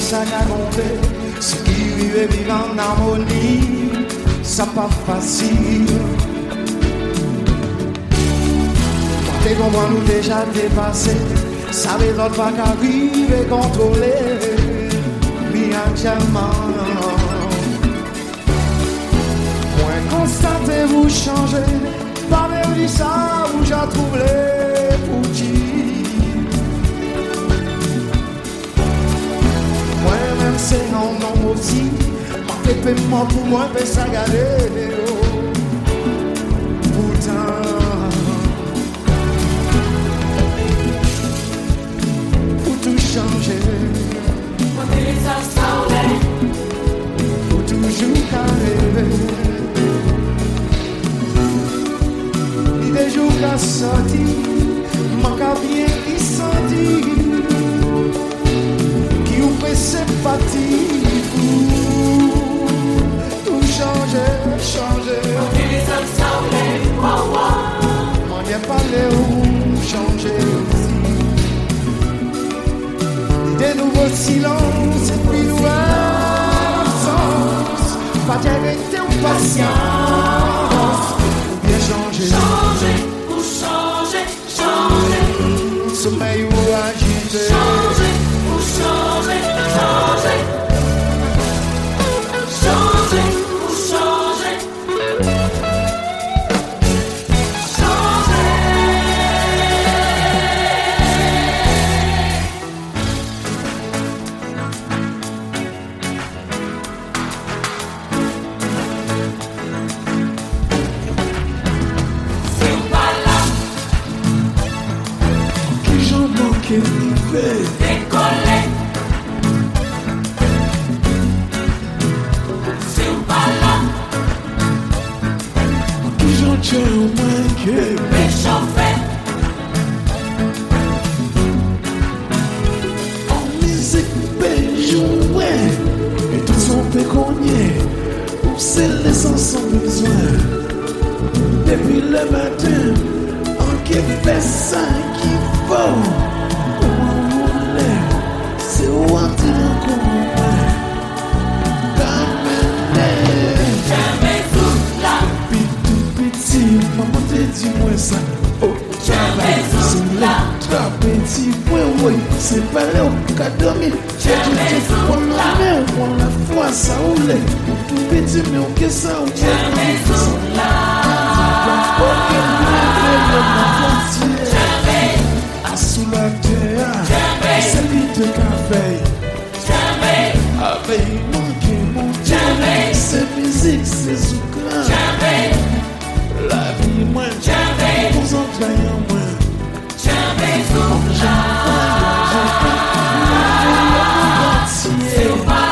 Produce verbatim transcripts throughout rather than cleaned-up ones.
ça qu'a compté. Ce qui vivait vivre en harmonie, ça pas facile. T'es comment nous déjà dépassé, ça veut l'autre pas qu'arriver contrôler, mi actuellement. Point constaté vous changez, parlez de ça où j'ai trouvé pour dire. Moi-même c'est non non aussi, pas de paiement pour moi, mais ça garder. Pourtant. Tout changer, faut toujours carrer. Il des jours qu'à sortir, manque à bien qui sentit, qui ou fait sympathie. Tout changer, changer. M'en y a parlé ou changer aussi. Des nouveaux silences et puis nouvelles absences. Pas d'arrêter ou patience. Ou bien changer. Changer, ou changer, changer. Sommeil ou agité. Changer, ou changer, changer. Changer, ou changer. Décoller. C'est un ballon. Qui j'en tiens au moins que réchauffer. en musique peut jouer et tout son peut cogner pour sceller sans son besoin. Depuis le matin, on qui fait ça qu'il faut. C'est où on tire qu'on jamais tout là. Petit, petit, maman te dit moi ça. Oh, jamais tout là. Trop petit, ouais, ouais, c'est pas là où qu'a dormi. Jamais tout là. On la foi, ça roule. Tout petit, mais on qu'est ça ou jamais tout là. Jamais à sous la terre. Jamais c'est lui de café. Jamais Avec manqué mon Jamais c'est musique, c'est soukran. Jamais La vie moins. Jamais Pour s'entraîner en moins. jamais tout là. C'est un ballon.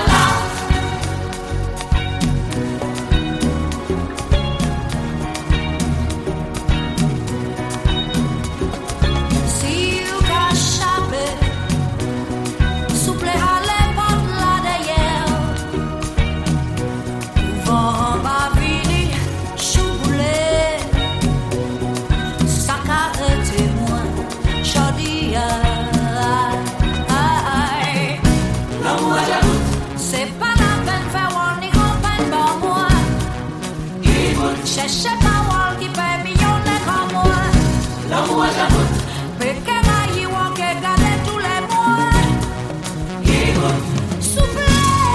Cherchez pas wall qui paye millions de comme moi. L'amour j'aboute. Mais qu'elle aille ou qu'elle garde tous les mois. Soufflez,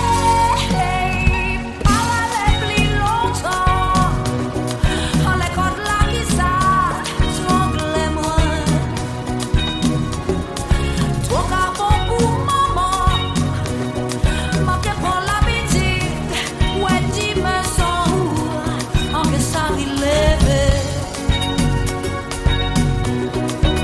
parlez plus longtemps. On les compte là qui ça, strangle-moi. Trop carbon pour maman. Manquez pour l'habitude. Ouais, dis-moi sans où. En que ça relève.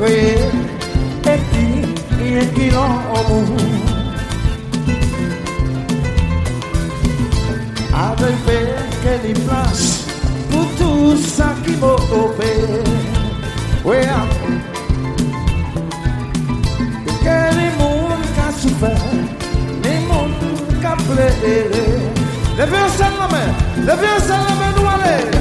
créé et qui et qui l'ont au monde. Avec fait qu'elle y place pour tout ça qui m'a opéré. Oui, que les mondes qui ont souffert, les mondes qui ont pleuré. Levez un seul la main, levez un seul la main, nous allez.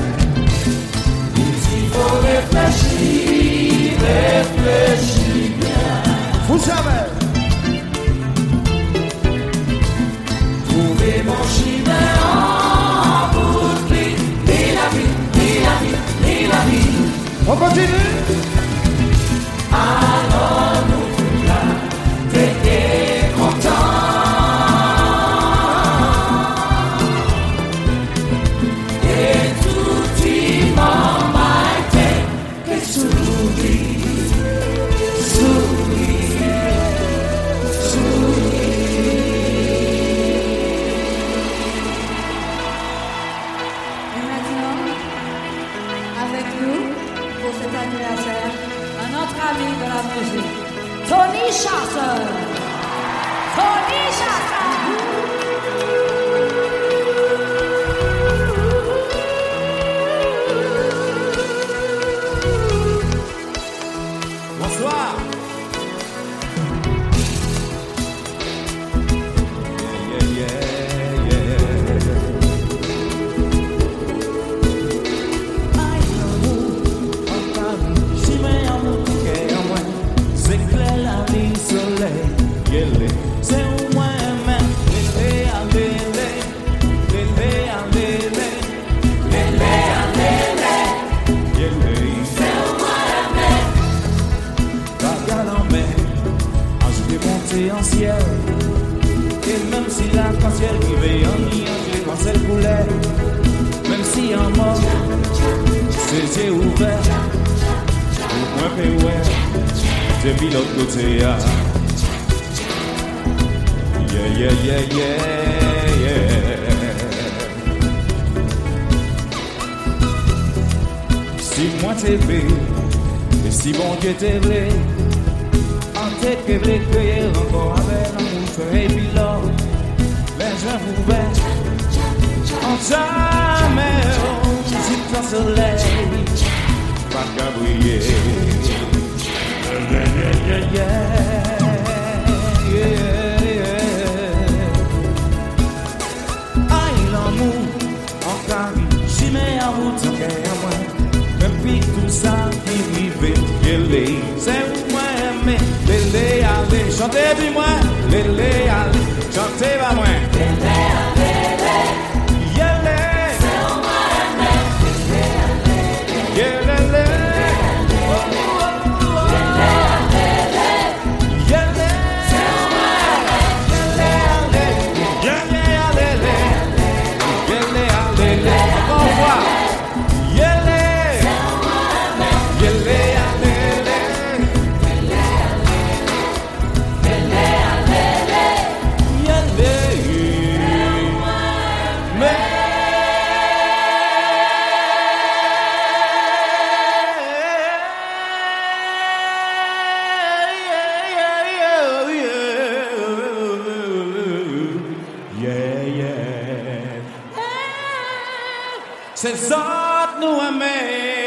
Il faut réfléchir, réfléchir bien. Vous savez, trouver mon chemin en boucle, ni la vie, ni la vie, ni la vie. on continue. Alors nous tous là, t'étais content. Et tout y m'a été que souris, souris, souris. Et maintenant, avec nous, pour cet anniversaire, un autre ami de la musique, Tony Chasseur. Tony Chasseur. Bonsoir. Yeah, yeah, yeah, yeah. Aïe, l'amour, en Paris, si mais en mon cœur, moi, c'est clair la vie, soleil, yeah, c'est au moins même, lélé, allé, lélé, lélé, allé, lélé, allé, yeah, c'est au moins même. Bagarre en mer, je vais monter en ciel. Et même si l'arc-en-ciel qui veille en nuit, j'ai quand c'est le poulet. Même si en mort, ses yeux ouverts, au moins fait ouais, depuis l'autre côté. Yeah, yeah, yeah, yeah, yeah. Si moi t'es vrai, et si bon Dieu t'es vrai, en tête que vrai cueillir encore avec l'amour, et puis là, les gens ouverts, en jamais, si ton soleil, pas qu'à briller. Yeah, yeah, yeah, yeah, yeah. Aïe, l'amour, en Paris, j'y mets en route, ok, à moi. Depuis tout ça qui vivait, lélé, c'est où moi aimé, lélé, allez, chantez puis moi, lélé, allez, chantez pas moi, lélé, allez, yélé, c'est où moi aimé, lélé, allez, yélé, lélé, yélé, c'est où moi aimé, yélé, allez, yélé, allez, yélé, allez, encore une fois, yélé. C'est ça nous aimer.